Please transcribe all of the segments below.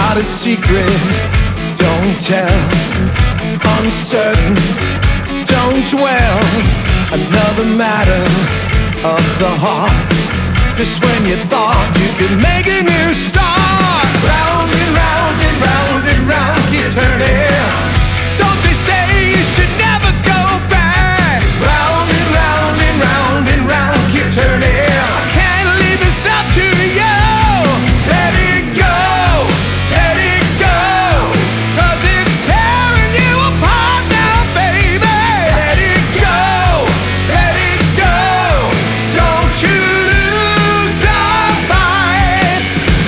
got a secret, don't tell. Uncertain, don't dwell. Another matter of the heart. Just when you thought you could make a new start. Round and round and round and round you turn it. Don't they say you should never go back? Round and round and round and round you turn it. I can't leave this up to you. Let it go, let it go. 'Cause it's tearing you apart now, baby. Let it go, let it go. Don't you lose your fight.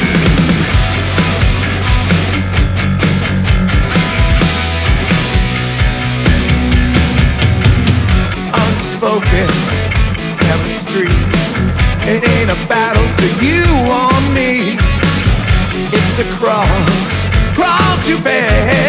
Unspoken chemistry. It ain't a battle to you or me. It's a cross to bear.